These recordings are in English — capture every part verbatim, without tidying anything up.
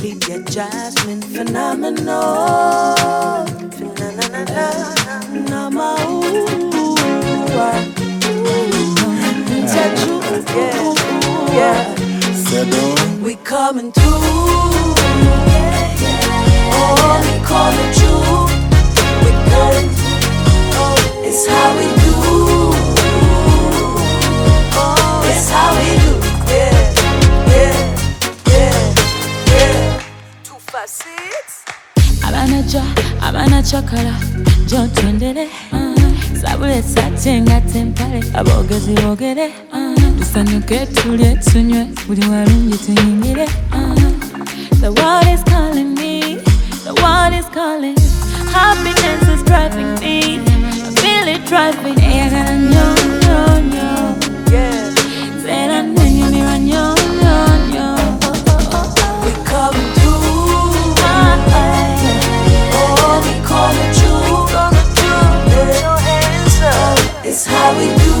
Lady Jasmine, phenomenal, phenomenal, yeah, yeah. We coming through, oh, we coming through, we coming through, oh, it's how we do, oh, it's how we do, yeah, yeah, yeah, yeah. Two, five, six. Abanacho, abanachokala, jo twendele, sabule satenga tempale, abogezi bogere, tusanyuke tulye tunywe, buli walungi tuyingire. The world is calling me, the world is calling. Happiness is driving me, I feel it driving. Eyagala nyo, nyo, nyo, Yeah. zera nengimira nyo, nyo, nyo. We coming through, oh, we coming through, put your hands up, it's how we do,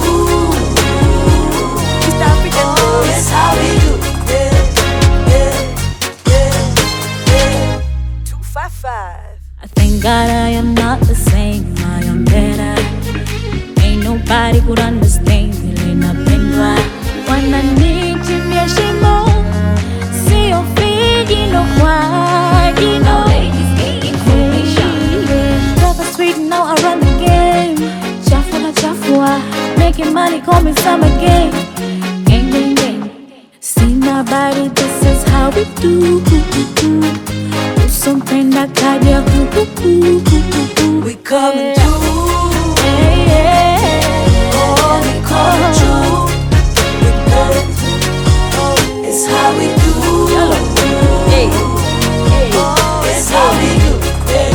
East African oh, boys. it's how we do, yeah, yeah, yeah, yeah. Two, five, five. I thank God I am not the same, I am better. Ain't nobody could understand, feeling up and dry. When I need you, me shimo. See your feet, you know why, you know. Ladies getting foolish. Never sweet, now I run the game. Chafua, chafua, making money, call me some again. Gang, gang, gang. See my body, this is how we do. Something that got you. We coming through, Yeah, yeah. oh, we coming through, we coming through, oh, it's how we do, Hey. oh, it's how we do, yeah.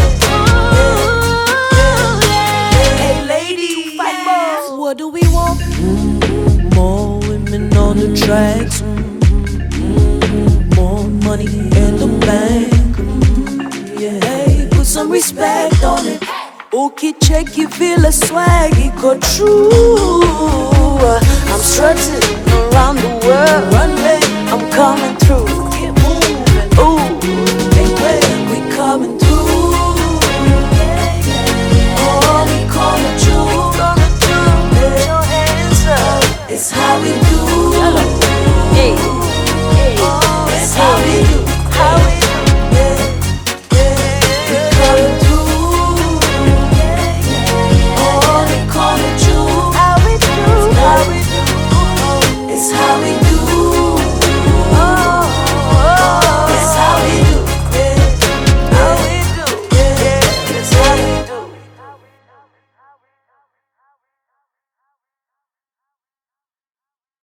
Hey ladies, what do we want? Mm-hmm. More women on the tracks, mm-hmm. More money in the bank, mm-hmm. Yeah. Hey, put some respect on it. Okay, check you feel a swag, it go true. I'm strutting around the world, runway, I'm coming